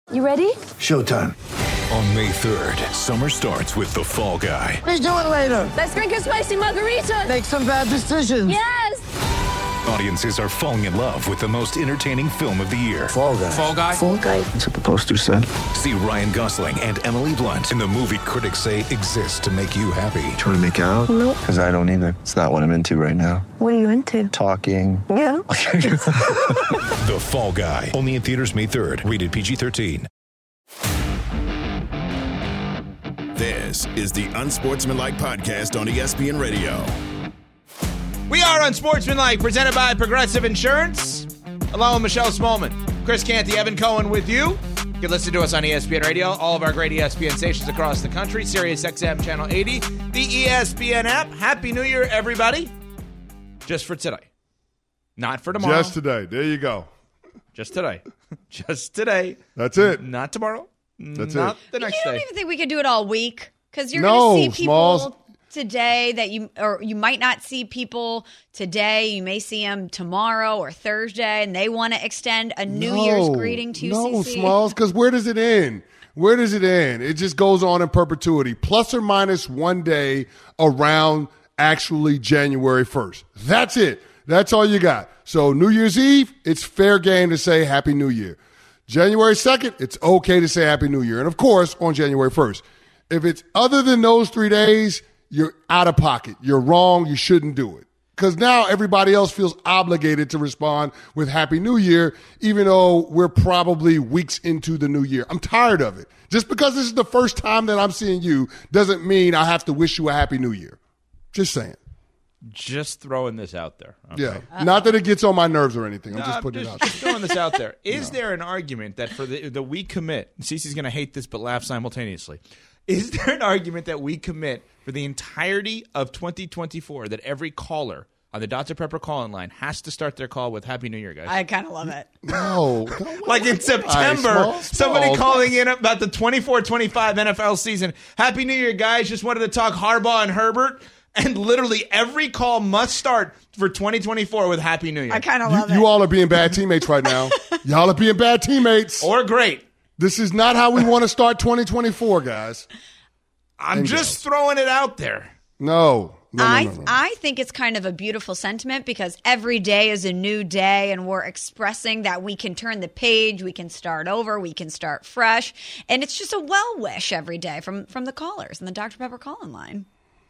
You ready? Showtime. On May 3rd, summer starts with The Fall Guy. Let's do it later. Let's drink a spicy margarita. Make some bad decisions. Yes. Audiences are falling in love with the most entertaining film of the year. Fall Guy. Fall Guy? Fall Guy. That's what the poster said. See Ryan Gosling and Emily Blunt in the movie critics say exists to make you happy. Trying to make it out? Nope. Because I don't either. It's not what I'm into right now. What are you into? Talking. Yeah. The Fall Guy. Only in theaters May 3rd. Rated PG-13. This is the Unsportsmanlike Podcast on ESPN Radio. We are Unsportsmanlike, presented by Progressive Insurance. Along with Michelle Smallman, Chris Canty, Evan Cohen with you. You can listen to us on ESPN Radio, all of our great ESPN stations across the country, Sirius XM Channel 80, the ESPN app. Happy New Year, everybody. Just for today. Not for tomorrow. Just today. There you go. Just today. Just today. That's it. Not tomorrow. That's Not it. the next You don't day. even think we could do it all week? Because you're No, going to see people Smalls. today that you might not see people today. You may see them tomorrow or Thursday, and they want to extend a New Year's greeting to No, CC. Smalls, because where does it end? Where does it end? It just goes on in perpetuity, plus or minus one day around actually January 1st. That's it. That's all you got. So New Year's Eve, it's fair game to say Happy New Year. January 2nd, it's okay to say Happy New Year. And, of course, on January 1st. If it's other than those 3 days, you're out of pocket. You're wrong. You shouldn't do it. Because now everybody else feels obligated to respond with Happy New Year, even though we're probably weeks into the new year. I'm tired of it. Just because this is the first time that I'm seeing you doesn't mean I have to wish you a Happy New Year. Just saying. Just throwing this out there. Okay? Yeah. Not that it gets on my nerves or anything. I'm just putting it out there. Just throwing this out there. Is there an argument that for the we commit, Cece's going to hate this but laugh simultaneously, is there an argument that we commit for the entirety of 2024 that every caller on the Dr. Pepper call-in line has to start their call with Happy New Year, guys? I kind of love it. No. Like in September, somebody calling in about the 24-25 NFL season. Happy New Year, guys. Just wanted to talk Harbaugh and Herbert. And literally every call must start for 2024 with Happy New Year. I kind of love it. You all are being bad teammates right now. Y'all are being bad teammates. Or great. This is not how we want to start 2024, guys. I'm just throwing it out there. No. I think it's kind of a beautiful sentiment because every day is a new day and we're expressing that we can turn the page, we can start over, we can start fresh. And it's just a well wish every day from the callers in the Dr. Pepper call-in line.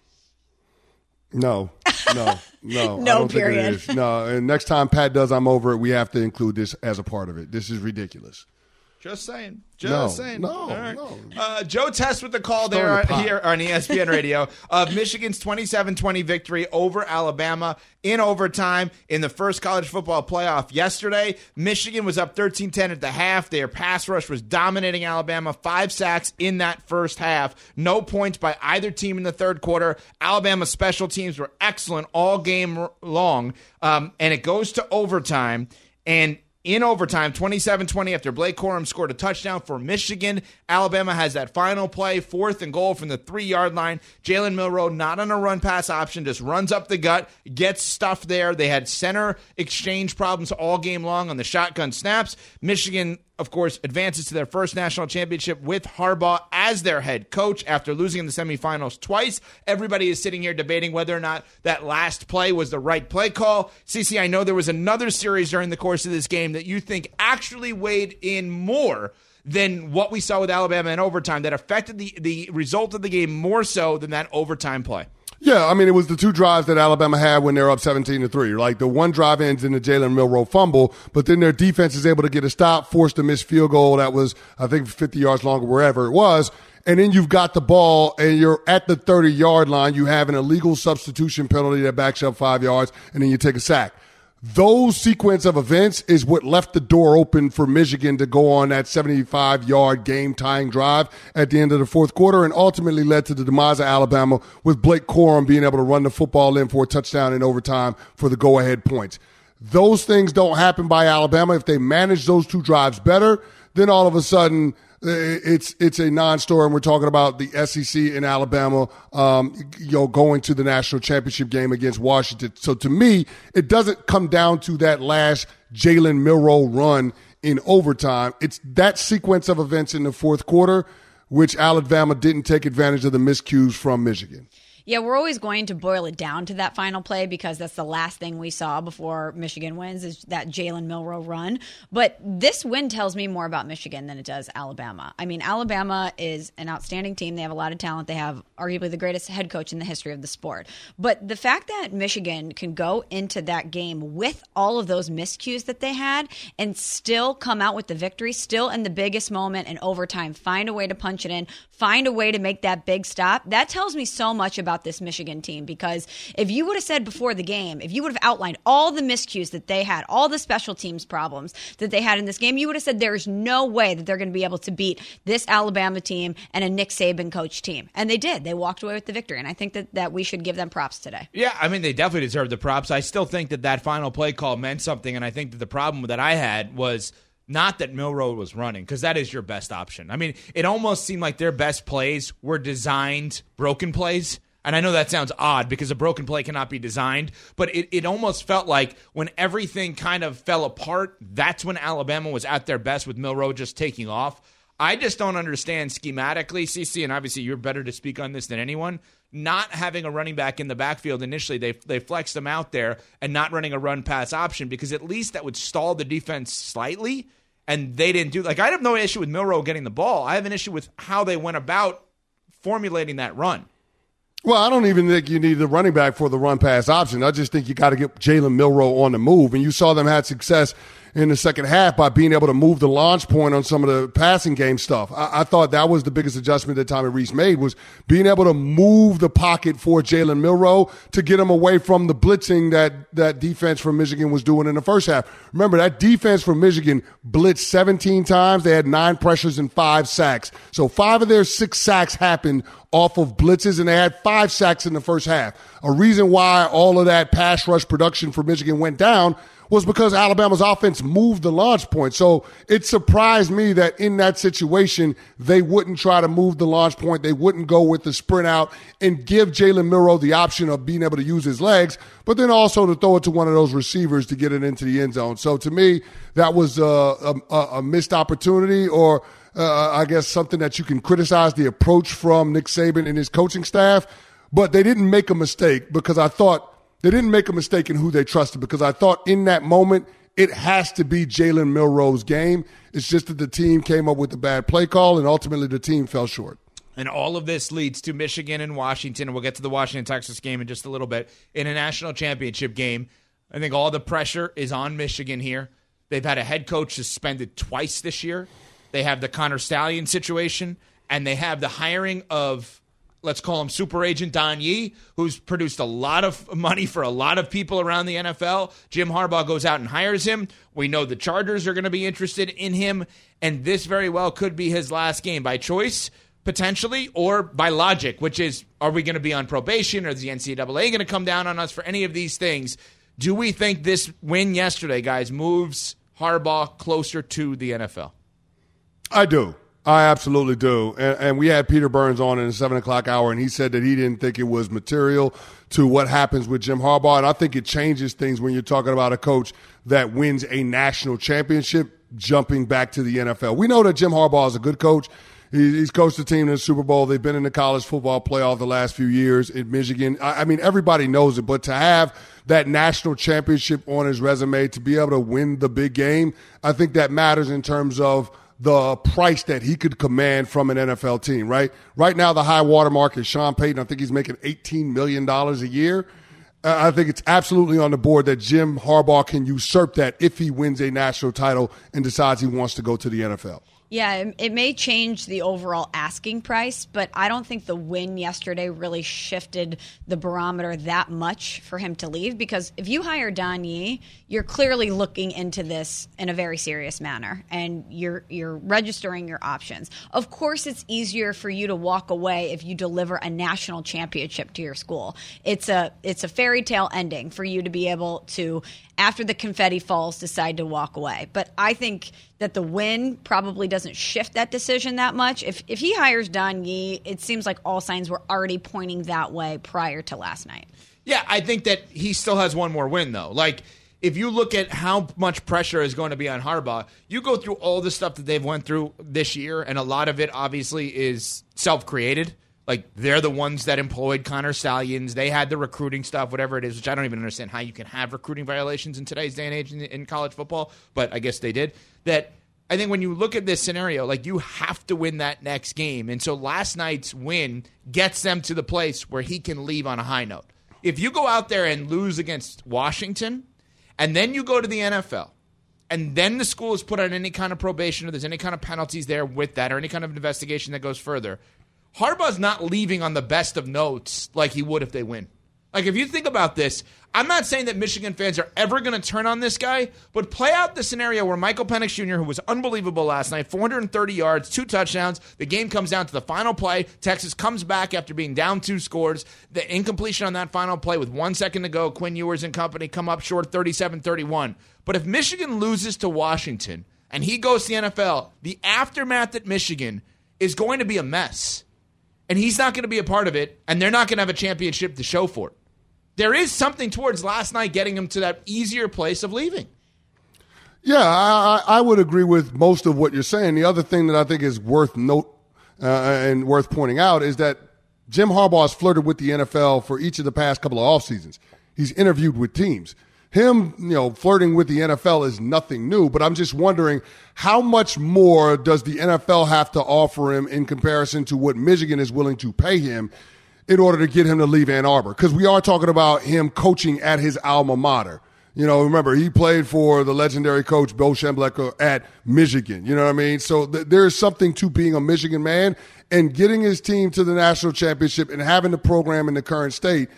No. No, I don't period. think it is. No, and next time Pat does I'm Over It, we have to include this as a part of it. This is ridiculous. Just saying. No, saying. no, All right. no. Joe Test with the call Stir there the pot. here on ESPN Radio of Michigan's 27-20 victory over Alabama in overtime in the first college football playoff yesterday. Michigan was up 13-10 at the half. Their pass rush was dominating Alabama. 5 sacks in that first half. No points by either team in the third quarter. Alabama's special teams were excellent all game long. And it goes to overtime. And in overtime, 27-20 after Blake Corum scored a touchdown for Michigan. Alabama has that final play, 4th and goal from the 3-yard line. Jalen Milroe, not on a run-pass option, just runs up the gut, gets stuffed there. They had center exchange problems all game long on the shotgun snaps. Michigan, of course, advances to their first national championship with Harbaugh as their head coach after losing in the semifinals twice. Everybody is sitting here debating whether or not that last play was the right play call. CC, I know there was another series during the course of this game that you think actually weighed in more than what we saw with Alabama in overtime that affected the result of the game more so than that overtime play. Yeah, I mean, it was the 2 drives that Alabama had when they're up 17-3. Like, the one drive ends in the Jalen Milroe fumble, but then their defense is able to get a stop, forced a missed field goal that was, I think, 50 yards long or wherever it was. And then you've got the ball, and you're at the 30-yard line. You have an illegal substitution penalty that backs you up 5 yards, and then you take a sack. Those sequence of events is what left the door open for Michigan to go on that 75-yard game-tying drive at the end of the fourth quarter and ultimately led to the demise of Alabama with Blake Corum being able to run the football in for a touchdown in overtime for the go-ahead points. Those things don't happen by Alabama. If they manage those 2 drives better, then all of a sudden it's a non-story, and we're talking about the SEC in Alabama, going to the national championship game against Washington. So to me, it doesn't come down to that last Jalen Milroe run in overtime. It's that sequence of events in the fourth quarter which Alabama didn't take advantage of the miscues from Michigan. Yeah, we're always going to boil it down to that final play because that's the last thing we saw before Michigan wins is that Jalen Milroe run. But this win tells me more about Michigan than it does Alabama. I mean, Alabama is an outstanding team. They have a lot of talent. They have arguably the greatest head coach in the history of the sport. But the fact that Michigan can go into that game with all of those miscues that they had and still come out with the victory, still in the biggest moment in overtime, find a way to punch it in, find a way to make that big stop, that tells me so much about this Michigan team, because if you would have said before the game, if you would have outlined all the miscues that they had, all the special teams problems that they had in this game, you would have said there's no way that they're going to be able to beat this Alabama team and a Nick Saban coach team. And they did. They walked away with the victory. And I think that we should give them props today. Yeah, I mean, they definitely deserve the props. I still think that final play call meant something, and I think that the problem that I had was not that Milroe was running, because that is your best option. I mean, it almost seemed like their best plays were designed broken plays. And I know that sounds odd because a broken play cannot be designed, but it almost felt like when everything kind of fell apart, that's when Alabama was at their best with Milroe just taking off. I just don't understand schematically, CC, and obviously you're better to speak on this than anyone, not having a running back in the backfield initially. They flexed him out there and not running a run-pass option, because at least that would stall the defense slightly, and they didn't do – like, I have no issue with Milroe getting the ball. I have an issue with how they went about formulating that run. Well, I don't even think you need the running back for the run-pass option. I just think you got to get Jalen Milroe on the move. And you saw them had success in the second half by being able to move the launch point on some of the passing game stuff. I thought that was the biggest adjustment that Tommy Rees made, was being able to move the pocket for Jalen Milroe to get him away from the blitzing that defense from Michigan was doing in the first half. Remember, that defense from Michigan blitzed 17 times. They had 9 pressures and 5 sacks. So 5 of their 6 sacks happened off of blitzes, and they had 5 sacks in the first half. A reason why all of that pass rush production for Michigan went down was because Alabama's offense moved the launch point. So it surprised me that in that situation, they wouldn't try to move the launch point. They wouldn't go with the sprint out and give Jalen Milroe the option of being able to use his legs, but then also to throw it to one of those receivers to get it into the end zone. So to me, that was a missed opportunity, or I guess something that you can criticize the approach from Nick Saban and his coaching staff. But they didn't make a mistake, because I thought they didn't make a mistake in who they trusted, because I thought in that moment it has to be Jalen Milroe's game. It's just that the team came up with a bad play call, and ultimately the team fell short. And all of this leads to Michigan and Washington, and we'll get to the Washington-Texas game in just a little bit, in a national championship game. I think all the pressure is on Michigan here. They've had a head coach suspended twice this year. They have the Connor Stallion situation, and they have the hiring of, let's call him super agent Don Yee, who's produced a lot of money for a lot of people around the NFL. Jim Harbaugh goes out and hires him. We know the Chargers are going to be interested in him, and this very well could be his last game by choice, potentially, or by logic, which is, are we going to be on probation, or is the NCAA going to come down on us for any of these things? Do we think this win yesterday, guys, moves Harbaugh closer to the NFL? I do. I absolutely do. And we had Peter Burns on in the 7 o'clock hour, and he said that he didn't think it was material to what happens with Jim Harbaugh. And I think it changes things when you're talking about a coach that wins a national championship jumping back to the NFL. We know that Jim Harbaugh is a good coach. He's coached the team in the Super Bowl. They've been in the college football playoff the last few years in Michigan. I mean, everybody knows it, but to have that national championship on his resume, to be able to win the big game, I think that matters in terms of the price that he could command from an NFL team, right? Right now, the high watermark is Sean Payton. I think he's making $18 million a year. I think it's absolutely on the board that Jim Harbaugh can usurp that if he wins a national title and decides he wants to go to the NFL. Yeah, it may change the overall asking price, but I don't think the win yesterday really shifted the barometer that much for him to leave, because if you hire Don Yee, you're clearly looking into this in a very serious manner, and you're registering your options. Of course, it's easier for you to walk away if you deliver a national championship to your school. It's a fairy tale ending for you to be able to, after the confetti falls, decide to walk away. But I think that the win probably doesn't shift that decision that much. If he hires Don Yee, it seems like all signs were already pointing that way prior to last night. Yeah, I think that he still has one more win, though. Like, if you look at how much pressure is going to be on Harbaugh, you go through all the stuff that they've went through this year, and a lot of it obviously is self-created. Like, they're the ones that employed Connor Stallions. They had the recruiting stuff, whatever it is, which I don't even understand how you can have recruiting violations in today's day and age in college football, but I guess they did. That I think when you look at this scenario, like, you have to win that next game. And so last night's win gets them to the place where he can leave on a high note. If you go out there and lose against Washington, and then you go to the NFL, and then the school is put on any kind of probation or there's any kind of penalties there with that or any kind of investigation that goes further, Harbaugh's not leaving on the best of notes like he would if they win. Like, if you think about this, I'm not saying that Michigan fans are ever going to turn on this guy, but play out the scenario where Michael Penix Jr., who was unbelievable last night, 430 yards, 2 touchdowns, the game comes down to the final play, Texas comes back after being down 2 scores, the incompletion on that final play with 1 second to go, Quinn Ewers and company come up short 37-31. But if Michigan loses to Washington and he goes to the NFL, the aftermath at Michigan is going to be a mess. And he's not going to be a part of it, and they're not going to have a championship to show for it. There is something towards last night getting him to that easier place of leaving. Yeah, I would agree with most of what you're saying. The other thing that I think is worth note and worth pointing out is that Jim Harbaugh has flirted with the NFL for each of the past couple of off seasons. He's interviewed with teams. Him, flirting with the NFL is nothing new, but I'm just wondering how much more does the NFL have to offer him in comparison to what Michigan is willing to pay him in order to get him to leave Ann Arbor? Because we are talking about him coaching at his alma mater. Remember, he played for the legendary coach Bill Schembechler at Michigan. You know what I mean? So there's something to being a Michigan man and getting his team to the national championship and having the program in the current state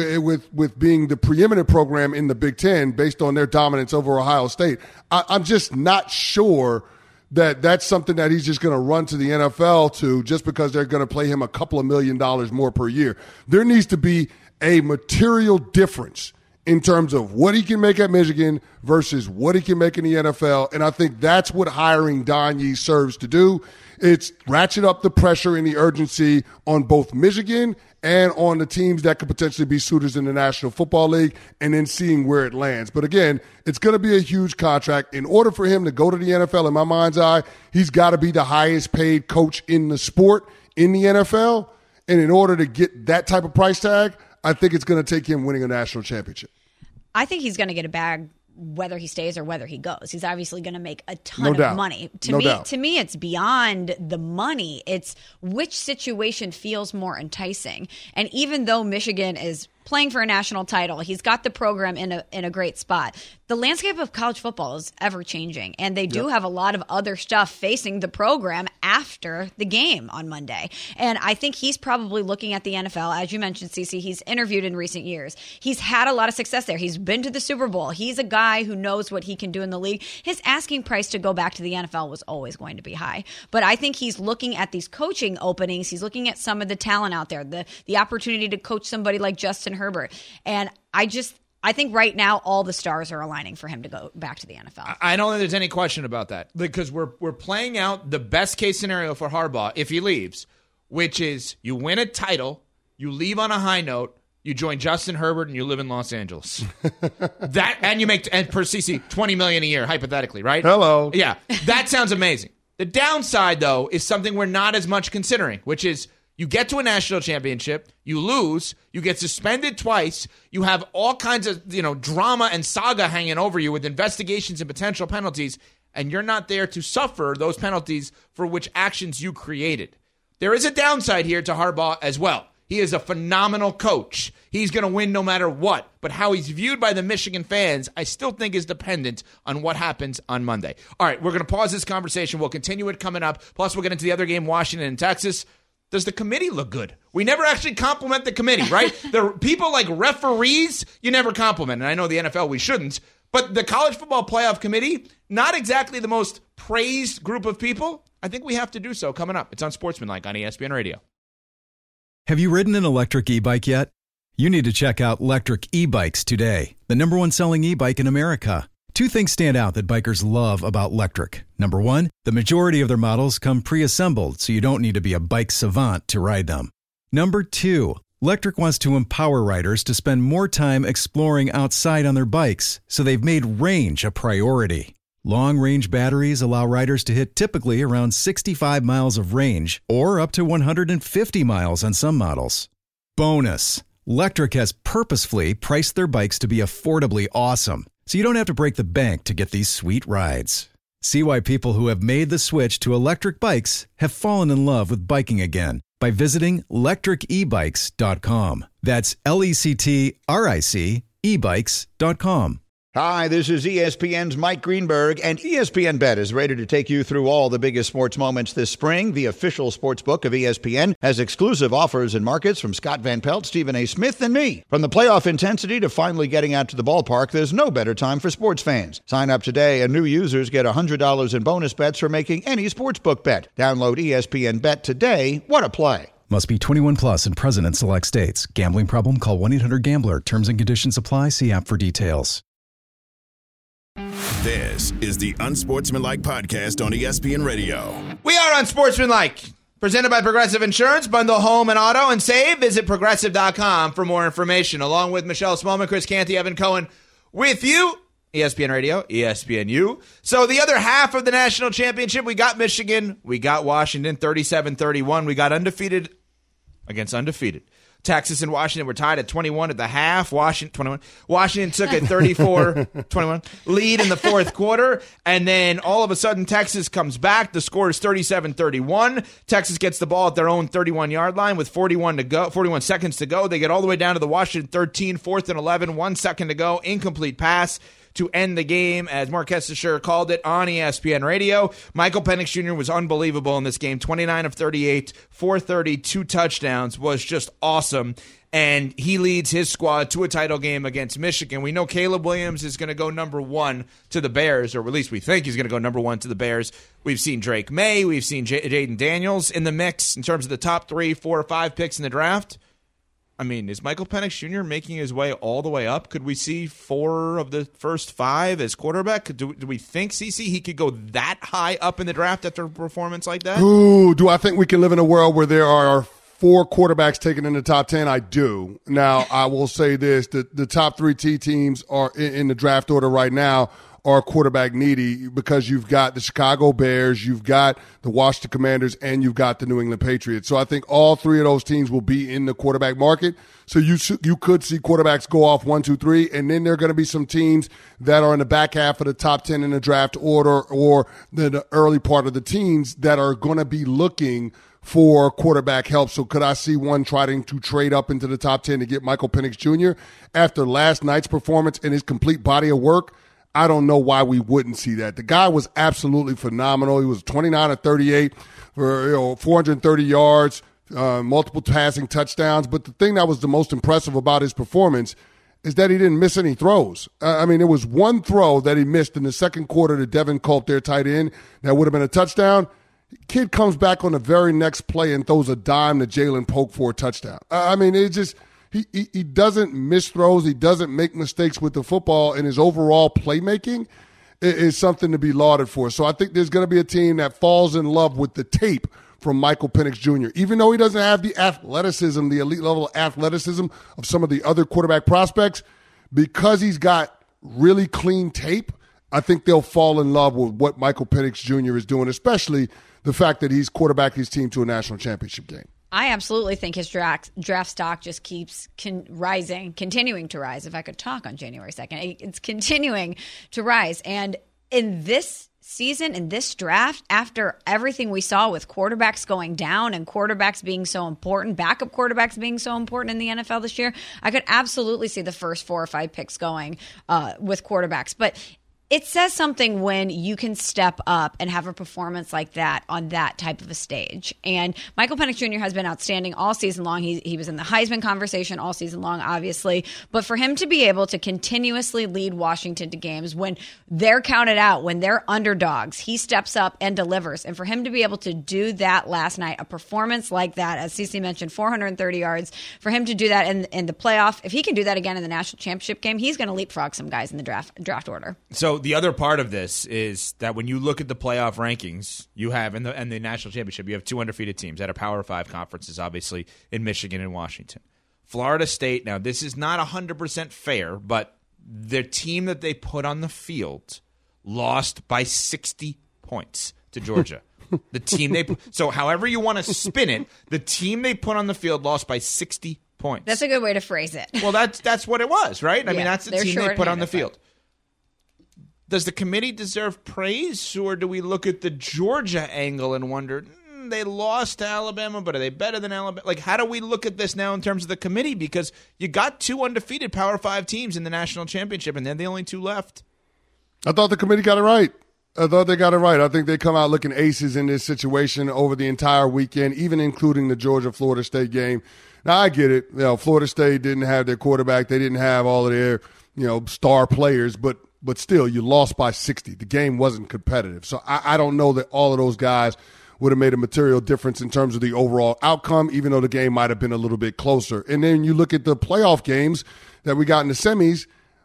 with being the preeminent program in the Big Ten based on their dominance over Ohio State. I'm just not sure that that's something that he's just going to run to the NFL to just because they're going to pay him a couple of $1 million more per year. There needs to be a material difference in terms of what he can make at Michigan versus what he can make in the NFL. And I think that's what hiring Don Yee serves to do. It's ratchet up the pressure and the urgency on both Michigan and on the teams that could potentially be suitors in the National Football League, and then seeing where it lands. But again, it's going to be a huge contract. In order for him to go to the NFL, in my mind's eye, he's got to be the highest paid coach in the sport in the NFL. And in order to get that type of price tag, I think it's going to take him winning a national championship. I think he's going to get a bag whether he stays or whether he goes. He's obviously going to make a ton of money. To me, it's beyond the money. It's which situation feels more enticing. And even though Michigan is playing for a national title, he's got the program in a great spot. The landscape of college football is ever changing, and they do have a lot of other stuff facing the program after the game on Monday. And I think he's probably looking at the NFL. As you mentioned, Cece, he's interviewed in recent years. He's had a lot of success there. He's been to the Super Bowl. He's a guy who knows what he can do in the league. His asking price to go back to the NFL was always going to be high. But I think he's looking at these coaching openings. He's looking at some of the talent out there, the opportunity to coach somebody like Justin Herbert. And I think right now all the stars are aligning for him to go back to the NFL. I don't think there's any question about that, because we're playing out the best case scenario for Harbaugh if he leaves, which is you win a title, you leave on a high note, you join Justin Herbert, and you live in Los Angeles. And you make per CC $20 million a year, hypothetically, right? Hello. Yeah, that sounds amazing. The downside, though, is something we're not as much considering, which is you get to a national championship, you lose, you get suspended twice, you have all kinds of drama and saga hanging over you with investigations and potential penalties, and you're not there to suffer those penalties for which actions you created. There is a downside here to Harbaugh as well. He is a phenomenal coach. He's going to win no matter what. But how he's viewed by the Michigan fans, I still think is dependent on what happens on Monday. All right, we're going to pause this conversation. We'll continue it coming up. Plus, we'll get into the other game, Washington and Texas. Does the committee look good? We never actually compliment the committee, right? The people like referees, you never compliment. And I know the NFL, we shouldn't. But the College Football Playoff Committee, not exactly the most praised group of people. I think we have to do so coming up. It's on Sportsmanlike on ESPN Radio. Have you ridden an electric e-bike yet? You need to check out Lectric E-Bikes today, the #1 selling e-bike in America. Two things stand out that bikers love about Lectric. Number one, the majority of their models come pre-assembled, so you don't need to be a bike savant to ride them. Number two, Lectric wants to empower riders to spend more time exploring outside on their bikes, so they've made range a priority. Long-range batteries allow riders to hit typically around 65 miles of range or up to 150 miles on some models. Bonus, Lectric has purposefully priced their bikes to be affordably awesome, so you don't have to break the bank to get these sweet rides. See why people who have made the switch to electric bikes have fallen in love with biking again by visiting lectricebikes.com. That's LECTRIC ebikes.com. Hi, this is ESPN's Mike Greenberg, and ESPN Bet is ready to take you through all the biggest sports moments this spring. The official sports book of ESPN has exclusive offers and markets from Scott Van Pelt, Stephen A. Smith, and me. From the playoff intensity to finally getting out to the ballpark, there's no better time for sports fans. Sign up today, and new users get $100 in bonus bets for making any sportsbook bet. Download ESPN Bet today. What a play. Must be 21 plus and present in select states. Gambling problem? Call 1-800-GAMBLER. Terms and conditions apply. See app for details. This is the Unsportsmanlike Podcast on ESPN Radio. We are Unsportsmanlike, presented by Progressive Insurance. Bundle home and auto and save. Visit Progressive.com for more information. Along with Michelle Smallman, Chris Canty, Evan Cohen with you. ESPN Radio, ESPNU. So the other half of the national championship, we got Michigan, we got Washington, 37-31. We got undefeated against undefeated. Texas and Washington were tied at 21 at the half. Washington took a 34-21 lead in the fourth quarter, and then all of a sudden Texas comes back. The score is 37-31. Texas gets the ball at their own 31-yard line with 41 seconds to go. They get all the way down to the Washington 13, 4th and 11, 1 second to go. Incomplete pass to end the game, as Mark Hestisher called it on ESPN Radio. Michael Penix Jr. was unbelievable in this game. 29 of 38, 430, 2 touchdowns, was just awesome. And he leads his squad to a title game against Michigan. We know Caleb Williams is going to go number 1 to the Bears, or at least we think he's going to go number 1 to the Bears. We've seen Drake May. We've seen Jaden Daniels in the mix in terms of the top 3, 4, or 5 picks in the draft. I mean, is Michael Penix Jr. making his way all the way up? Could we see 4 of the first 5 as quarterback? Do we think, CC, he could go that high up in the draft after a performance like that? Ooh, do I think we can live in a world where there are 4 quarterbacks taken in the top 10? I do. Now, I will say this. The top 3 teams are in the draft order right now are quarterback needy because you've got the Chicago Bears, you've got the Washington Commanders, and you've got the New England Patriots. So I think all 3 of those teams will be in the quarterback market. So you could see quarterbacks go off 1, 2, 3, and then there are going to be some teams that are in the back half of the top 10 in the draft order or the early part of the teams that are going to be looking for quarterback help. So could I see one trying to trade up into the top 10 to get Michael Penix Jr. after last night's performance and his complete body of work? I don't know why we wouldn't see that. The guy was absolutely phenomenal. He was 29 of 38 for 430 yards, multiple passing touchdowns. But the thing that was the most impressive about his performance is that he didn't miss any throws. I mean, there was one throw that he missed in the second quarter to Devin Culp, their tight end, that would have been a touchdown. Kid comes back on the very next play and throws a dime to Jalen Polk for a touchdown. I mean, it just – He doesn't miss throws. He doesn't make mistakes with the football, and his overall playmaking is something to be lauded for. So I think there's going to be a team that falls in love with the tape from Michael Penix Jr. Even though he doesn't have the athleticism, the elite level athleticism of some of the other quarterback prospects, because he's got really clean tape, I think they'll fall in love with what Michael Penix Jr. is doing, especially the fact that he's quarterbacking his team to a national championship game. I absolutely think his draft stock just keeps continuing to rise. If I could talk on January 2nd, it's continuing to rise. And in this season, in this draft, after everything we saw with quarterbacks going down and quarterbacks being so important, backup quarterbacks being so important in the NFL this year, I could absolutely see the first 4 or 5 picks going with quarterbacks. But it says something when you can step up and have a performance like that on that type of a stage. And Michael Penix Jr. has been outstanding all season long. He was in the Heisman conversation all season long, obviously. But for him to be able to continuously lead Washington to games when they're counted out, when they're underdogs, he steps up and delivers. And for him to be able to do that last night, a performance like that, as CeCe mentioned, 430 yards, for him to do that in the playoff, if he can do that again in the national championship game, he's going to leapfrog some guys in the draft order. So the other part of this is that when you look at the playoff rankings you have in the national championship, you have 2 undefeated teams that are Power 5 conferences, obviously, in Michigan and Washington. Florida State, now this is not 100% fair, but the team that they put on the field lost by 60 points to Georgia. The team they so however you want to spin it, the team they put on the field lost by 60 points. That's a good way to phrase it. Well, that's what it was, right? I mean, that's the team they put on the shorthanded, field. Does the committee deserve praise, or do we look at the Georgia angle and wonder, they lost to Alabama, but are they better than Alabama? Like, how do we look at this now in terms of the committee? Because you got 2 undefeated Power 5 teams in the national championship, and they're the only 2 left. I thought the committee got it right. I thought they got it right. I think they come out looking aces in this situation over the entire weekend, even including the Georgia-Florida State game. Now, I get it. Florida State didn't have their quarterback. They didn't have all of their, star players, but still, you lost by 60. The game wasn't competitive. So I don't know that all of those guys would have made a material difference in terms of the overall outcome, even though the game might have been a little bit closer. And then you look at the playoff games that we got in the semis,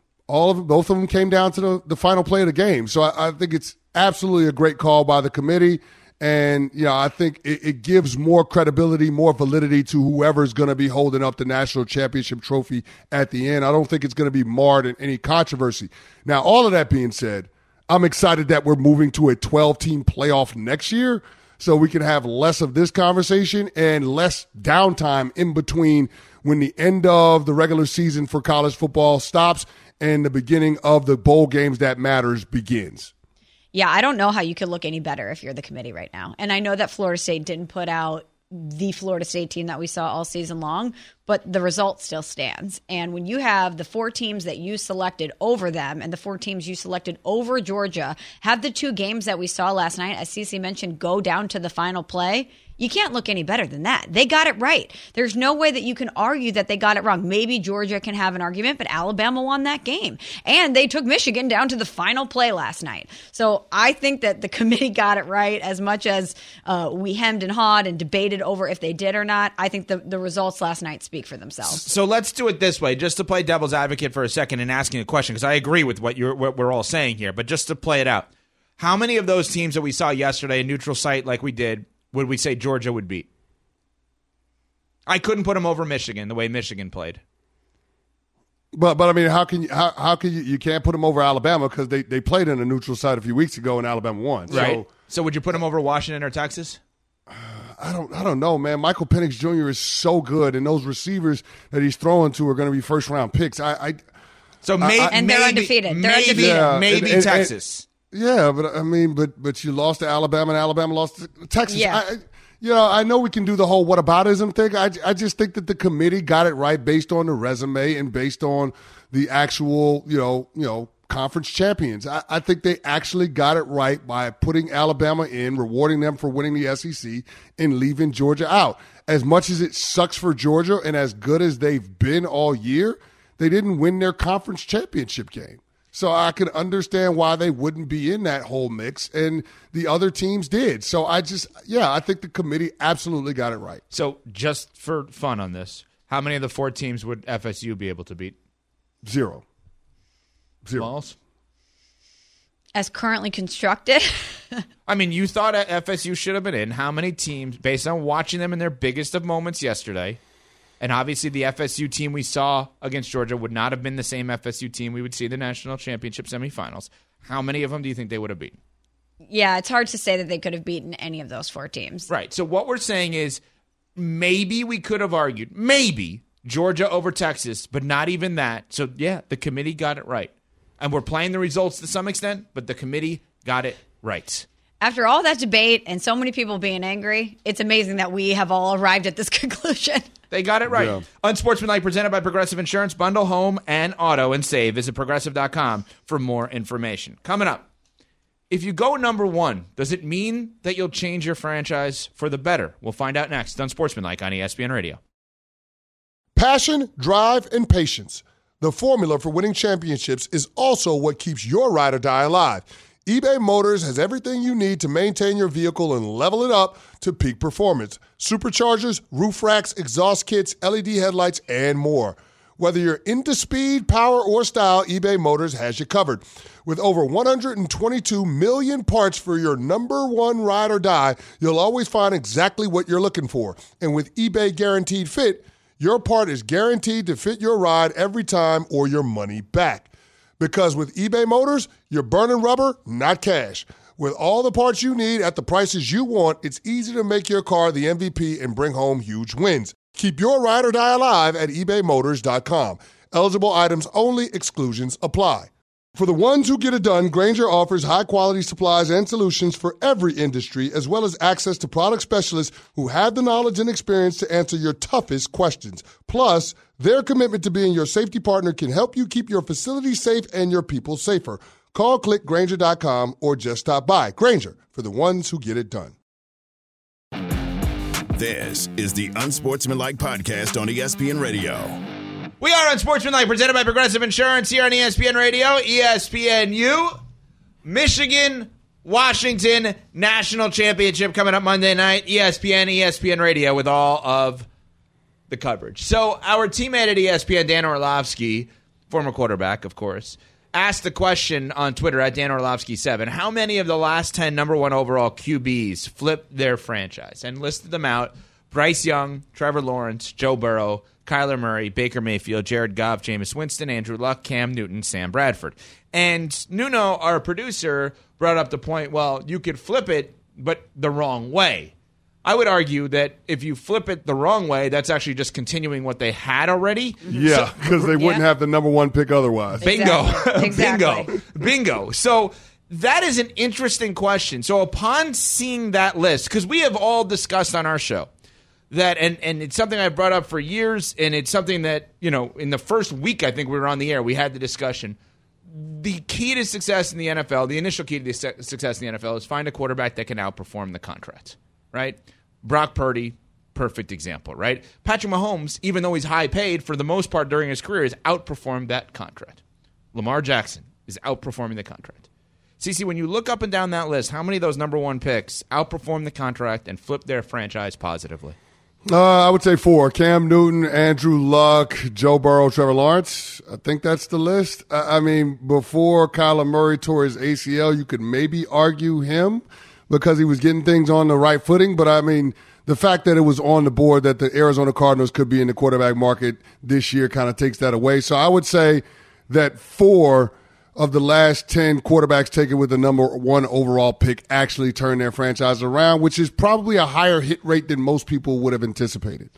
both of them came down to the final play of the game. So I think it's absolutely a great call by the committee. And, I think it gives more credibility, more validity to whoever's going to be holding up the national championship trophy at the end. I don't think it's going to be marred in any controversy. Now, all of that being said, I'm excited that we're moving to a 12-team playoff next year so we can have less of this conversation and less downtime in between when the end of the regular season for college football stops and the beginning of the bowl games that matters begins. Yeah, I don't know how you could look any better if you're the committee right now. And I know that Florida State didn't put out the Florida State team that we saw all season long, but the result still stands. And when you have the 4 teams that you selected over them and the 4 teams you selected over Georgia have the 2 games that we saw last night, as Cece mentioned, go down to the final play, you can't look any better than that. They got it right. There's no way that you can argue that they got it wrong. Maybe Georgia can have an argument, but Alabama won that game. And they took Michigan down to the final play last night. So I think that the committee got it right as much as we hemmed and hawed and debated over if they did or not. I think the results last night speak for themselves. So let's do it this way, just to play devil's advocate for a second and asking a question, because I agree with what we're all saying here, but just to play it out. How many of those teams that we saw yesterday, a neutral site like we did, would we say Georgia would beat? I couldn't put them over Michigan the way Michigan played. But I mean, how can you can't put them over Alabama because they played in a neutral site a few weeks ago and Alabama won. Right. So would you put them over Washington or Texas? I don't know, man. Michael Penix Jr. is so good, and those receivers that he's throwing to are going to be first round picks. And they're undefeated. Maybe Texas. Yeah, but I mean, but you lost to Alabama, and Alabama lost to Texas. Yeah. I know we can do the whole whataboutism thing. I just think that the committee got it right based on the resume and based on the actual, conference champions. I think they actually got it right by putting Alabama in, rewarding them for winning the SEC, and leaving Georgia out. As much as it sucks for Georgia and as good as they've been all year, they didn't win their conference championship game. So I can understand why they wouldn't be in that whole mix, and the other teams did. So I think the committee absolutely got it right. So just for fun on this, how many of the 4 teams would FSU be able to beat? 0. Walls? As currently constructed? I mean, you thought FSU should have been in. How many teams, based on watching them in their biggest of moments yesterday, and obviously the FSU team we saw against Georgia would not have been the same FSU team we would see in the national championship semifinals. How many of them do you think they would have beaten? Yeah, it's hard to say that they could have beaten any of those 4 teams. Right. So what we're saying is maybe we could have argued, maybe Georgia over Texas, but not even that. So, yeah, the committee got it right. And we're playing the results to some extent, but the committee got it right. After all that debate and so many people being angry, it's amazing that we have all arrived at this conclusion. They got it right. Yeah. Unsportsmanlike, presented by Progressive Insurance. Bundle home and auto and save. Visit Progressive.com for more information. Coming up, if you go number 1, does it mean that you'll change your franchise for the better? We'll find out next on Sportsmanlike on ESPN Radio. Passion, drive, and patience. The formula for winning championships is also what keeps your ride or die alive. eBay Motors has everything you need to maintain your vehicle and level it up to peak performance. Superchargers, roof racks, exhaust kits, LED headlights, and more. Whether you're into speed, power, or style, eBay Motors has you covered. With over 122 million parts for your number 1 ride or die, you'll always find exactly what you're looking for. And with eBay Guaranteed Fit, your part is guaranteed to fit your ride every time or your money back. Because with eBay Motors, you're burning rubber, not cash. With all the parts you need at the prices you want, it's easy to make your car the MVP and bring home huge wins. Keep your ride or die alive at ebaymotors.com. Eligible items only. Exclusions apply. For the ones who get it done, Grainger offers high-quality supplies and solutions for every industry, as well as access to product specialists who have the knowledge and experience to answer your toughest questions. Plus, their commitment to being your safety partner can help you keep your facility safe and your people safer. Call, click Grainger.com, or just stop by. Grainger, for the ones who get it done. This is the Unsportsmanlike Podcast on ESPN Radio. We are Unsportsmanlike, presented by Progressive Insurance here on ESPN Radio, ESPNU. Michigan, Washington National Championship coming up Monday night. ESPN Radio with all of the coverage. So our teammate at ESPN, Dan Orlovsky, former quarterback, of course, asked the question on Twitter at Dan Orlovsky7, how many of the last 10 number one overall QBs flipped their franchise? And listed them out: Bryce Young, Trevor Lawrence, Joe Burrow, Kyler Murray, Baker Mayfield, Jared Goff, Jameis Winston, Andrew Luck, Cam Newton, Sam Bradford. And Nuno, our producer, brought up the point, well, you could flip it, but the wrong way. I would argue that if you flip it the wrong way, that's actually just continuing what they had already. Yeah, because they wouldn't have the number one pick otherwise. Bingo. Exactly. Bingo. So that is an interesting question. So upon seeing that list, because we have all discussed on our show, that and it's something I've brought up for years, and it's something that, you know, in the first week I think we were on the air, we had the discussion. The key to success in the NFL, the initial key to success in the NFL is find a quarterback that can outperform the contract, right? Brock Purdy, perfect example, right? Patrick Mahomes, even though he's high paid, for the most part during his career, has outperformed that contract. Lamar Jackson is outperforming the contract. CeCe, when you look up and down that list, how many of those number one picks outperform the contract and flip their franchise positively? I would say 4. Cam Newton, Andrew Luck, Joe Burrow, Trevor Lawrence. I think that's the list. I mean, before Kyler Murray tore his ACL, you could maybe argue him because he was getting things on the right footing. But, I mean, the fact that it was on the board that the Arizona Cardinals could be in the quarterback market this year kind of takes that away. So I would say that 4 of the last 10 quarterbacks taken with the number one overall pick actually turned their franchise around, which is probably a higher hit rate than most people would have anticipated.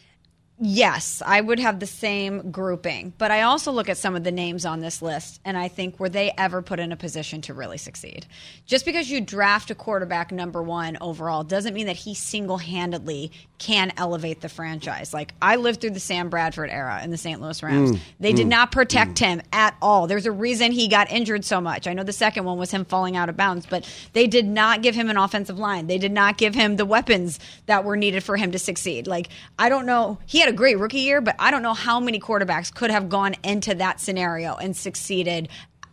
Yes, I would have the same grouping. But I also look at some of the names on this list, and I think, were they ever put in a position to really succeed? Just because you draft a quarterback number one overall doesn't mean that he single-handedly can elevate the franchise. Like, I lived through the Sam Bradford era in the St. Louis Rams. They did not protect him at all. There's a reason he got injured so much. I know the second one was him falling out of bounds, but they did not give him an offensive line. They did not give him the weapons that were needed for him to succeed. Like, I don't know. He had a great rookie year, but I don't know how many quarterbacks could have gone into that scenario and succeeded.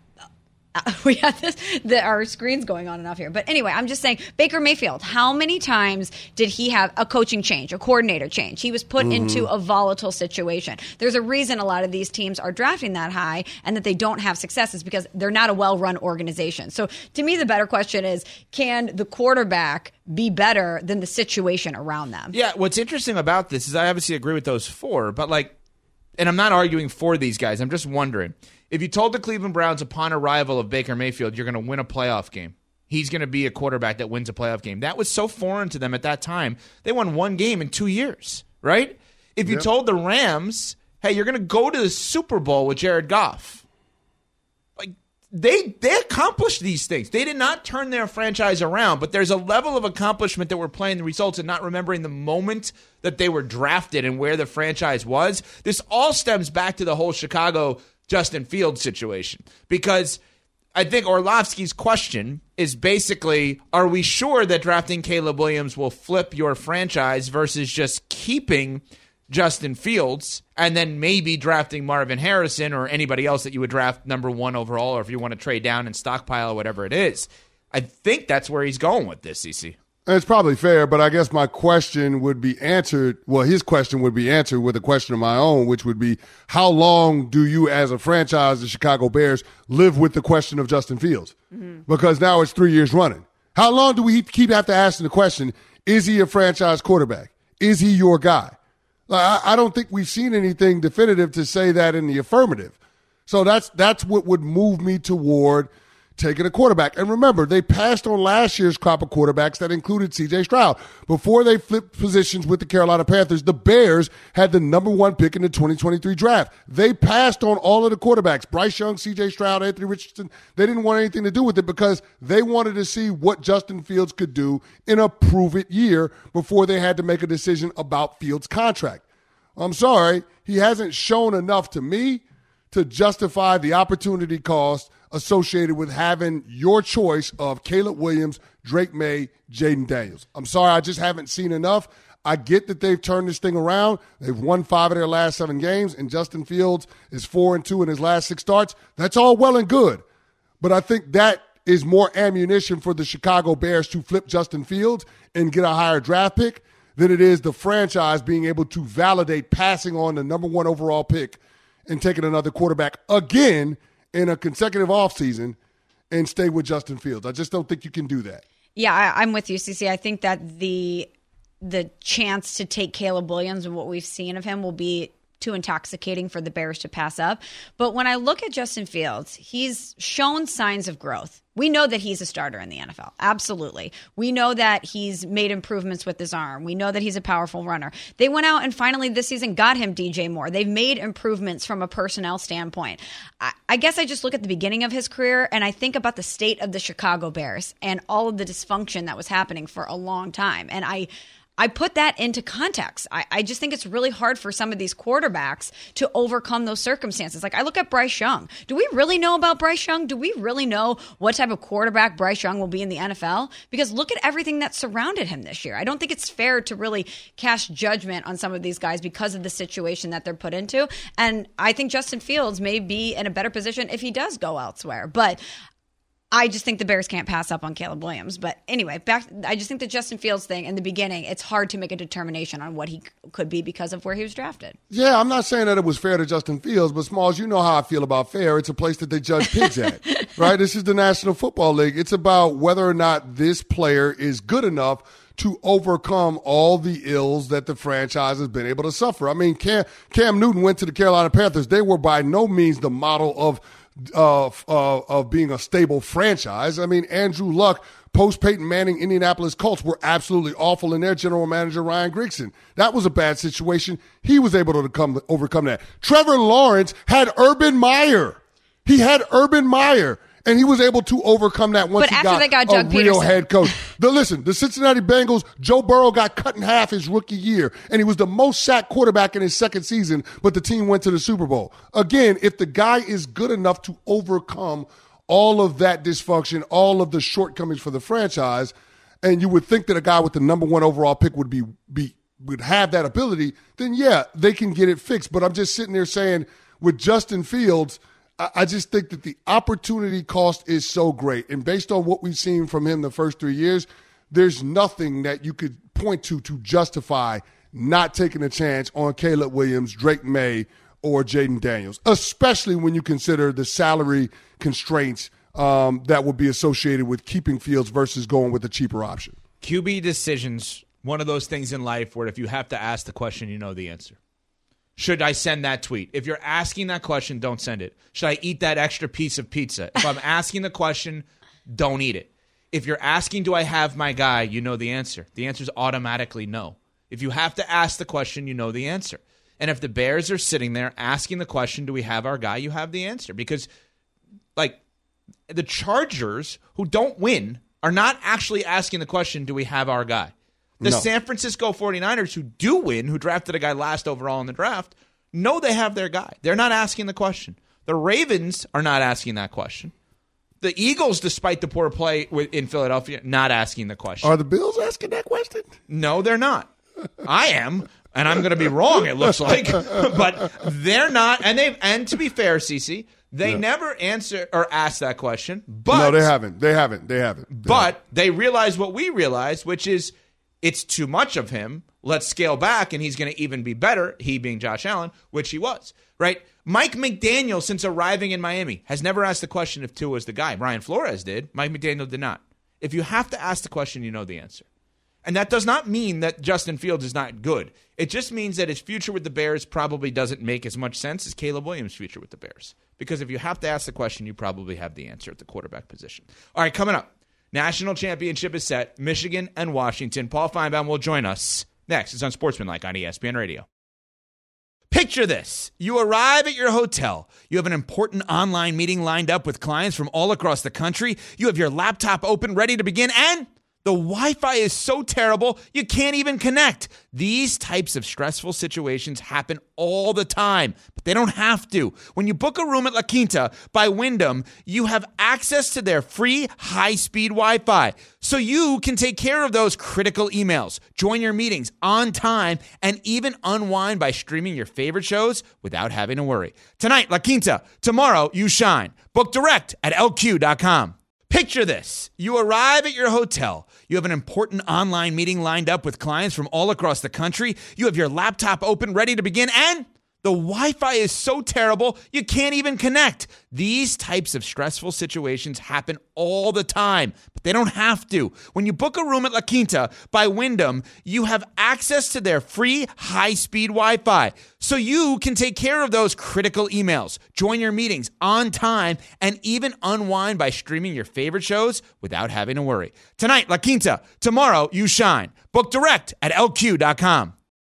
We have our screen's going on and off here. But anyway, I'm just saying, Baker Mayfield, how many times did he have a coaching change, a coordinator change? He was put into a volatile situation. There's a reason a lot of these teams are drafting that high and that they don't have success is because they're not a well-run organization. So to me, the better question is, can the quarterback be better than the situation around them? Yeah, what's interesting about this is I obviously agree with those 4, but and I'm not arguing for these guys. I'm just wondering, if you told the Cleveland Browns upon arrival of Baker Mayfield, you're going to win a playoff game, he's going to be a quarterback that wins a playoff game, that was so foreign to them at that time. They won 1 game in 2 years, right? If you told the Rams, hey, you're going to go to the Super Bowl with Jared Goff, like, they accomplished these things. They did not turn their franchise around, but there's a level of accomplishment that we're playing the results and not remembering the moment that they were drafted and where the franchise was. This all stems back to the whole Chicago Justin Fields situation, because I think Orlovsky's question is basically, are we sure that drafting Caleb Williams will flip your franchise versus just keeping Justin Fields and then maybe drafting Marvin Harrison or anybody else that you would draft number 1 overall, or if you want to trade down and stockpile or whatever it is? I think that's where he's going with this, CeCe. It's probably fair, but I guess my question would be answered. Well, his question would be answered with a question of my own, which would be, how long do you as a franchise, the Chicago Bears, live with the question of Justin Fields? Because now it's 3 years running. How long do we keep after asking the question, is he a franchise quarterback? Is he your guy? I don't think we've seen anything definitive to say that in the affirmative. So that's what would move me toward taking a quarterback. And remember, they passed on last year's crop of quarterbacks that included C.J. Stroud. Before they flipped positions with the Carolina Panthers, the Bears had the number 1 pick in the 2023 draft. They passed on all of the quarterbacks, Bryce Young, C.J. Stroud, Anthony Richardson. They didn't want anything to do with it because they wanted to see what Justin Fields could do in a prove-it year before they had to make a decision about Fields' contract. I'm sorry, he hasn't shown enough to me to justify the opportunity cost associated with having your choice of Caleb Williams, Drake May, Jaden Daniels. I'm sorry, I just haven't seen enough. I get that they've turned this thing around. They've won 5 of their last 7 games, and Justin Fields is 4-2 in his last 6 starts. That's all well and good. But I think that is more ammunition for the Chicago Bears to flip Justin Fields and get a higher draft pick than it is the franchise being able to validate passing on the number 1 overall pick and taking another quarterback again in a consecutive offseason and stay with Justin Fields. I just don't think you can do that. Yeah, I'm with you, CC. I think that the chance to take Caleb Williams and what we've seen of him will be too intoxicating for the Bears to pass up. But when I look at Justin Fields, he's shown signs of growth. We know that he's a starter in the NFL. Absolutely. We know that he's made improvements with his arm. We know that he's a powerful runner. They went out and finally this season got him DJ Moore. They've made improvements from a personnel standpoint. I guess I just look at the beginning of his career and I think about the state of the Chicago Bears and all of the dysfunction that was happening for a long time. And I put that into context. I just think it's really hard for some of these quarterbacks to overcome those circumstances. Like I look at Bryce Young. Do we really know about Bryce Young? Do we really know what type of quarterback Bryce Young will be in the NFL? Because look at everything that surrounded him this year. I don't think it's fair to really cast judgment on some of these guys because of the situation that they're put into. And I think Justin Fields may be in a better position if he does go elsewhere. But I just think the Bears can't pass up on Caleb Williams. But anyway, I just think the Justin Fields thing in the beginning, it's hard to make a determination on what he could be because of where he was drafted. Yeah, I'm not saying that it was fair to Justin Fields, but Smalls, you know how I feel about fair. It's a place that they judge pigs at, right? This is the National Football League. It's about whether or not this player is good enough to overcome all the ills that the franchise has been able to suffer. I mean, Cam Newton went to the Carolina Panthers. They were by no means the model of being a stable franchise. I mean, Andrew Luck, post Peyton Manning, Indianapolis Colts were absolutely awful, and their general manager, Ryan Grigson. That was a bad situation. He was able to overcome that. Trevor Lawrence had Urban Meyer. He had Urban Meyer, and he was able to overcome that once he got a real head coach. Listen, the Cincinnati Bengals, Joe Burrow got cut in half his rookie year, and he was the most sacked quarterback in his second season, but the team went to the Super Bowl. Again, if the guy is good enough to overcome all of that dysfunction, all of the shortcomings for the franchise, and you would think that a guy with the number 1 overall pick would would have that ability, then yeah, they can get it fixed. But I'm just sitting there saying, with Justin Fields, I just think that the opportunity cost is so great. And based on what we've seen from him the first 3 years, there's nothing that you could point to justify not taking a chance on Caleb Williams, Drake May, or Jaden Daniels, especially when you consider the salary constraints that would be associated with keeping Fields versus going with a cheaper option. QB decisions, one of those things in life where if you have to ask the question, you know the answer. Should I send that tweet? If you're asking that question, don't send it. Should I eat that extra piece of pizza? If I'm asking the question, don't eat it. If you're asking, do I have my guy, you know the answer. The answer is automatically no. If you have to ask the question, you know the answer. And if the Bears are sitting there asking the question, do we have our guy, you have the answer. Because, like, the Chargers, who don't win, are not actually asking the question, do we have our guy? The San Francisco 49ers, who do win, who drafted a guy last overall in the draft, know they have their guy. They're not asking the question. The Ravens are not asking that question. The Eagles, despite the poor play in Philadelphia, not asking the question. Are the Bills asking that question? No, they're not. I am, and I'm going to be wrong, it looks like. But they're not. And to be fair, CeCe, they never answer or ask that question. But no, they haven't. They haven't. But they realize what we realize, which is, it's too much of him. Let's scale back, and he's going to even be better, he being Josh Allen, which he was, right? Mike McDaniel, since arriving in Miami, has never asked the question if Tua is the guy. Brian Flores did. Mike McDaniel did not. If you have to ask the question, you know the answer. And that does not mean that Justin Fields is not good. It just means that his future with the Bears probably doesn't make as much sense as Caleb Williams' future with the Bears. Because if you have to ask the question, you probably have the answer at the quarterback position. All right, coming up. National championship is set. Michigan and Washington. Paul Feinbaum will join us next. It's Unsportsmanlike on ESPN Radio. Picture this. You arrive at your hotel. You have an important online meeting lined up with clients from all across the country. You have your laptop open, ready to begin, and the Wi-Fi is so terrible, you can't even connect. These types of stressful situations happen all the time, but they don't have to. When you book a room at La Quinta by Wyndham, you have access to their free high-speed Wi-Fi, so you can take care of those critical emails, join your meetings on time, and even unwind by streaming your favorite shows without having to worry. Tonight, La Quinta. Tomorrow, you shine. Book direct at lq.com. Picture this. You arrive at your hotel. You have an important online meeting lined up with clients from all across the country. You have your laptop open, ready to begin, and the Wi-Fi is so terrible, you can't even connect. These types of stressful situations happen all the time, but they don't have to. When you book a room at La Quinta by Wyndham, you have access to their free high-speed Wi-Fi, so you can take care of those critical emails, join your meetings on time, and even unwind by streaming your favorite shows without having to worry. Tonight, La Quinta. Tomorrow, you shine. Book direct at lq.com.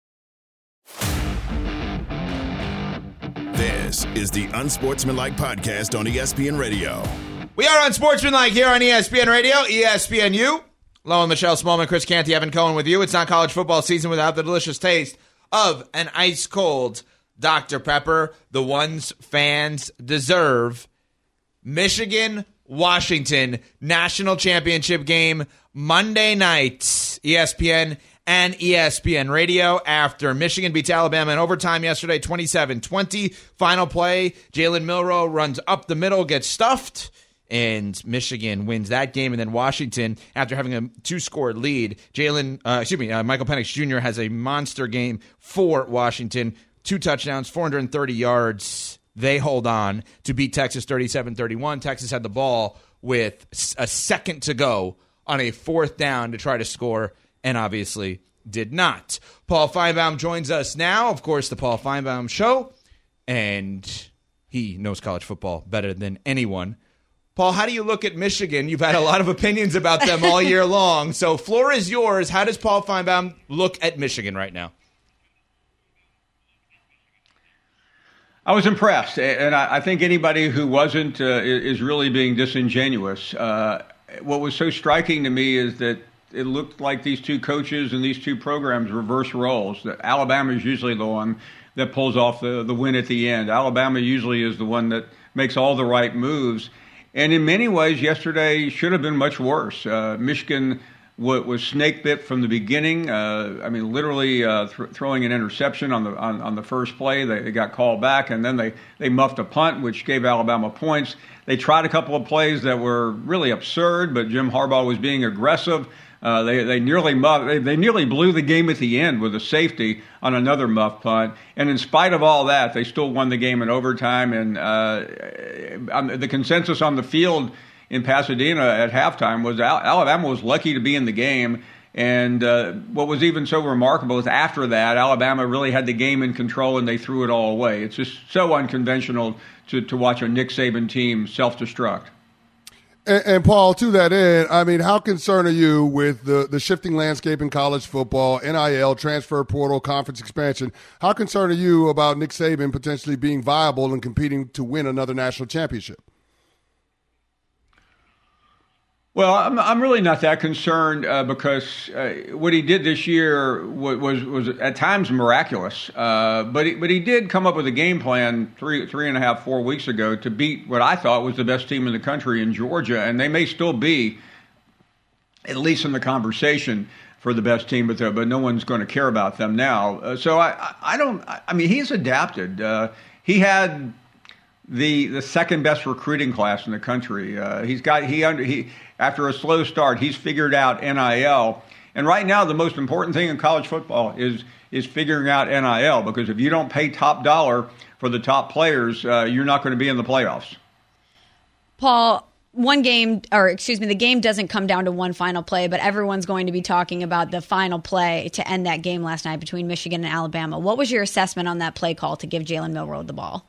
This is the Unsportsmanlike Podcast on ESPN Radio. We are Unsportsmanlike here on ESPN Radio, ESPNU. Lowen, Michelle Smallman, Chris Canty, Evan Cohen with you. It's not college football season without the delicious taste of an ice-cold Dr. Pepper, the ones fans deserve. Michigan, Washington, national championship game, Monday night, ESPN and ESPN Radio after Michigan beats Alabama in overtime yesterday, 27-20. Final play, Jalen Milroe runs up the middle, gets stuffed, and Michigan wins that game. And then Washington, after having a two-score lead, Michael Penix Jr. has a monster game for Washington. 2 touchdowns, 430 yards. They hold on to beat Texas 37-31. Texas had the ball with a second to go on a 4th down to try to score, and obviously did not. Paul Feinbaum joins us now. Of course, the Paul Feinbaum Show, and he knows college football better than anyone. Paul, how do you look at Michigan? You've had a lot of opinions about them all year long. So floor is yours. How does Paul Feinbaum look at Michigan right now? I was impressed, and I think anybody who wasn't is really being disingenuous. What was so striking to me is that it looked like these two coaches and these two programs reverse roles. That Alabama is usually the one that pulls off the win at the end. Alabama usually is the one that makes all the right moves. And in many ways, yesterday should have been much worse. Michigan was snake bit from the beginning. Literally throwing an interception on the first play. They got called back, and then they muffed a punt, which gave Alabama points. They tried a couple of plays that were really absurd, but Jim Harbaugh was being aggressive. They nearly blew the game at the end with a safety on another muff punt. And in spite of all that, they still won the game in overtime. And the consensus on the field in Pasadena at halftime was Alabama was lucky to be in the game. And what was even so remarkable is after that, Alabama really had the game in control and they threw it all away. It's just so unconventional to watch a Nick Saban team self-destruct. And Paul, to that end, I mean, how concerned are you with the shifting landscape in college football, NIL, transfer portal, conference expansion? How concerned are you about Nick Saban potentially being viable and competing to win another national championship? Well, I'm really not that concerned because what he did this year was at times miraculous. But he did come up with a game plan 3.5-4 weeks ago to beat what I thought was the best team in the country in Georgia, and they may still be, at least in the conversation, for the best team, but no one's going to care about them now. So I mean, he's adapted. He had the second best recruiting class in the country. After a slow start, he's figured out NIL. And right now, the most important thing in college football is figuring out NIL, because if you don't pay top dollar for the top players, you're not going to be in the playoffs. Paul, the game doesn't come down to one final play, but everyone's going to be talking about the final play to end that game last night between Michigan and Alabama. What was your assessment on that play call to give Jalen Milroe the ball?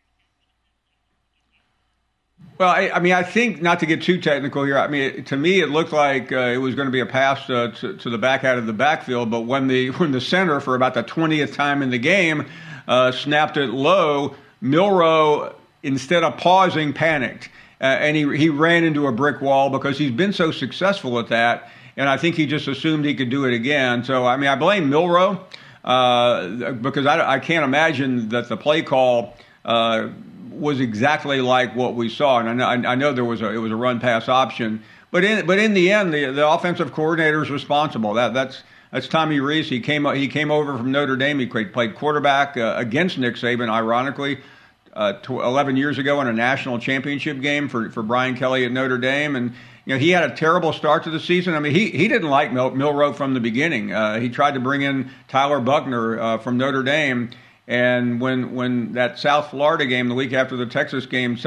Well, I think, not to get too technical here, to me it looked like it was going to be a pass to the back out of the backfield, but when the center, for about the 20th time in the game, snapped it low, Milroe, instead of pausing, panicked. And he ran into a brick wall because he's been so successful at that, and I think he just assumed he could do it again. So, I blame Milroe because I can't imagine that the play call was exactly like what we saw. And I know it was a run pass option, but in the end, the offensive coordinator is responsible. That's Tommy Rees. He came over from Notre Dame. He played quarterback against Nick Saban, ironically. 11 years ago in a national championship game for Brian Kelly at Notre Dame. And, he had a terrible start to the season. He didn't like Milroe from the beginning. He tried to bring in Tyler Buckner from Notre Dame. And when that South Florida game, the week after the Texas game,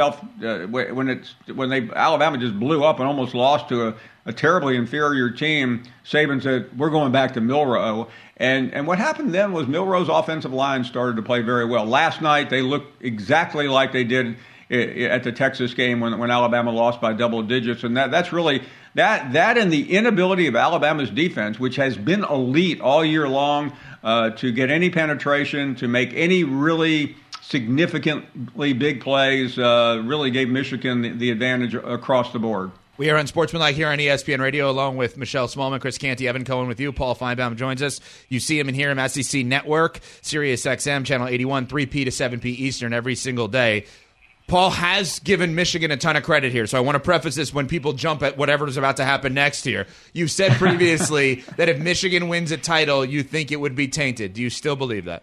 Alabama just blew up and almost lost to a terribly inferior team, Saban said, we're going back to Milroe. And what happened then was Milroe's offensive line started to play very well. Last night, they looked exactly like they did at the Texas game when Alabama lost by double digits. And that's really that and the inability of Alabama's defense, which has been elite all year long, to get any penetration, to make any really significantly big plays, really gave Michigan the advantage across the board. We are on Sportsmanlike here on ESPN Radio, along with Michelle Smallman, Chris Canty, Evan Cohen with you. Paul Feinbaum joins us. You see him and hear him, SEC Network, Sirius XM, Channel 81, 3P to 7P Eastern every single day. Paul has given Michigan a ton of credit here, so I want to preface this when people jump at whatever is about to happen next here. You've said previously that if Michigan wins a title, you think it would be tainted. Do you still believe that?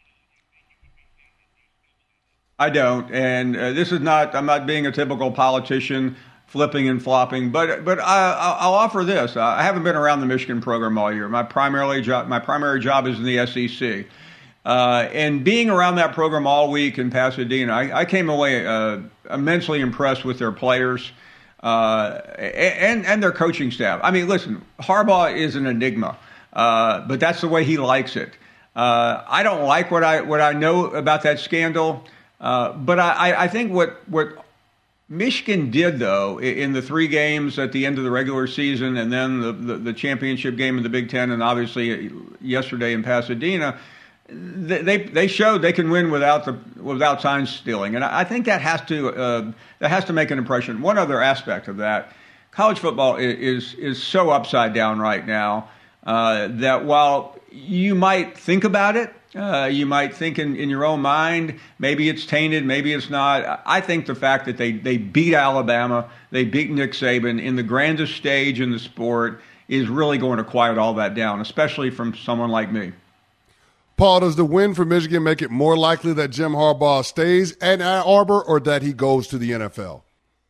I don't, and I'm not being a typical politician, flipping and flopping, but I'll offer this. I haven't been around the Michigan program all year. My primary job is in the SEC. And being around that program all week in Pasadena, I came away immensely impressed with their players and their coaching staff. Listen, Harbaugh is an enigma, but that's the way he likes it. I don't like what I know about that scandal, but I think what Michigan did, though, in the 3 games at the end of the regular season and then the championship game in the Big Ten and obviously yesterday in Pasadena, they showed they can win without sign stealing. And I think that has to make an impression. One other aspect of that, college football is so upside down right now that while you might think about it, you might think in your own mind, maybe it's tainted, maybe it's not. I think the fact that they beat Alabama, they beat Nick Saban in the grandest stage in the sport is really going to quiet all that down, especially from someone like me. Paul, does the win for Michigan make it more likely that Jim Harbaugh stays at Ann Arbor or that he goes to the NFL?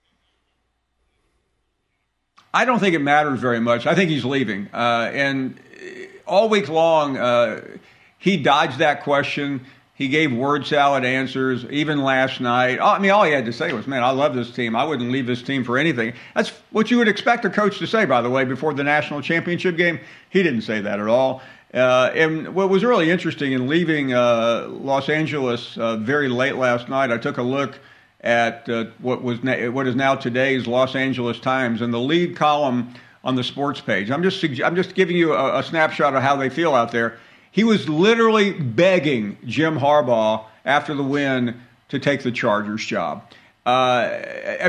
I don't think it matters very much. I think he's leaving. And all week long, he dodged that question. He gave word salad answers, even last night. All he had to say was, man, I love this team. I wouldn't leave this team for anything. That's what you would expect a coach to say, by the way, before the national championship game. He didn't say that at all. And what was really interesting in leaving Los Angeles very late last night, I took a look at what is now today's Los Angeles Times, and the lead column on the sports page. I'm just giving you a snapshot of how they feel out there. He was literally begging Jim Harbaugh after the win to take the Chargers job. I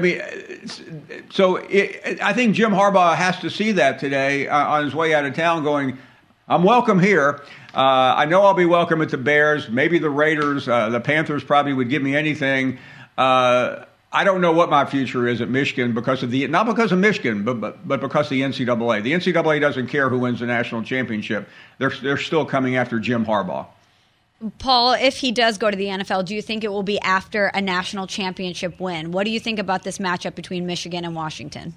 think Jim Harbaugh has to see that today on his way out of town going, I'm welcome here. I know I'll be welcome at the Bears, maybe the Raiders. The Panthers probably would give me anything. I don't know what my future is at Michigan not because of Michigan, but because of the NCAA. The NCAA doesn't care who wins the national championship. They're still coming after Jim Harbaugh. Paul, if he does go to the NFL, do you think it will be after a national championship win? What do you think about this matchup between Michigan and Washington?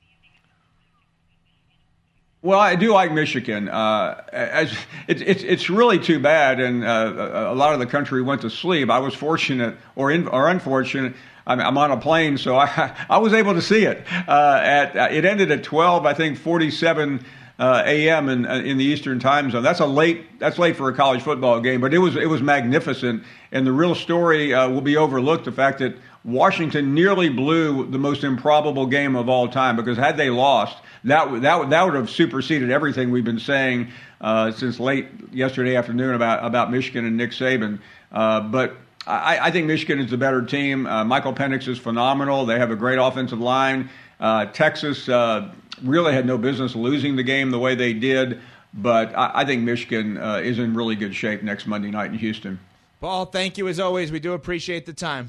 Well, I do like Michigan. It's really too bad, and a lot of the country went to sleep. I was fortunate or unfortunate. I'm on a plane, so I was able to see it. It ended at 12:47 a.m. in the Eastern Time Zone. That's late for a college football game, but it was magnificent. And the real story will be overlooked: the fact that Washington nearly blew the most improbable game of all time. Because had they lost, that would have superseded everything we've been saying since late yesterday afternoon about Michigan and Nick Saban. But I think Michigan is the better team. Michael Penix is phenomenal. They have a great offensive line. Texas really had no business losing the game the way they did, but I think Michigan is in really good shape next Monday night in Houston. Paul, thank you as always. We do appreciate the time.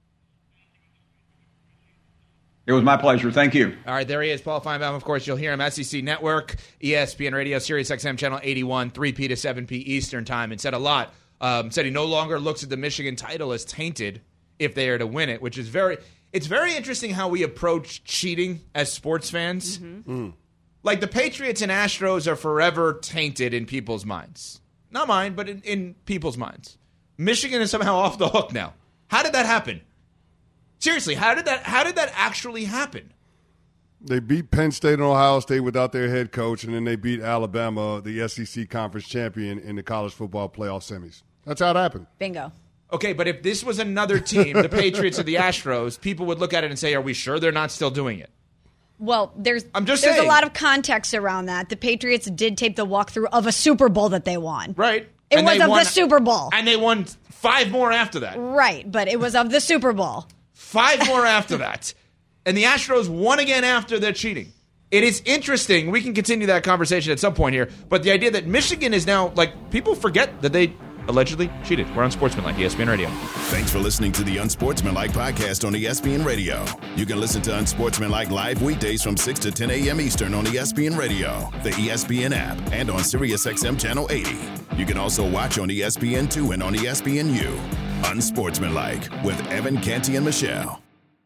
It was my pleasure. Thank you. All right, there he is, Paul Feinbaum. Of course, you'll hear him, SEC Network, ESPN Radio, Sirius XM Channel 81, 3P to 7P Eastern Time, and said a lot. Said he no longer looks at the Michigan title as tainted if they are to win it, which is it's very interesting how we approach cheating as sports fans. Mm-hmm. Like the Patriots and Astros are forever tainted in people's minds. Not mine, but in people's minds. Michigan is somehow off the hook now. How did that happen? Seriously, how did that actually happen? They beat Penn State and Ohio State without their head coach, and then they beat Alabama, the SEC conference champion, in the college football playoff semis. That's how it happened. Bingo. Okay, but if this was another team, the Patriots or the Astros, people would look at it and say, are we sure they're not still doing it? Well, there's saying. A lot of context around that. The Patriots did tape the walkthrough of a Super Bowl that they won. Right. It was of the Super Bowl. And they won 5 more after that. Right, but it was of the Super Bowl. 5 more after that. And the Astros won again after their cheating. It is interesting. We can continue that conversation at some point here. But the idea that Michigan is now, people forget that they allegedly cheated. We're on Sportsmanlike, ESPN Radio. Thanks for listening to the Unsportsmanlike podcast on ESPN Radio. You can listen to Unsportsmanlike live weekdays from 6 to 10 a.m. Eastern on ESPN Radio, the ESPN app, and on Sirius XM Channel 80. You can also watch on ESPN2 and on ESPNU. Unsportsmanlike with Evan, Canty, and Michelle.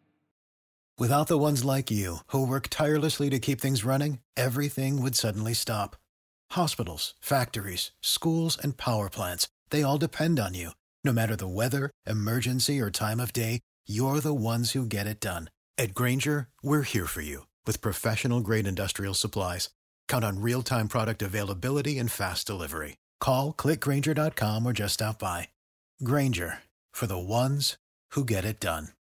Without the ones like you, who work tirelessly to keep things running, everything would suddenly stop. Hospitals, factories, schools, and power plants, they all depend on you. No matter the weather, emergency, or time of day, you're the ones who get it done. At Grainger, we're here for you with professional-grade industrial supplies. Count on real-time product availability and fast delivery. Call, click Grainger.com, or just stop by. Grainger, for the ones who get it done.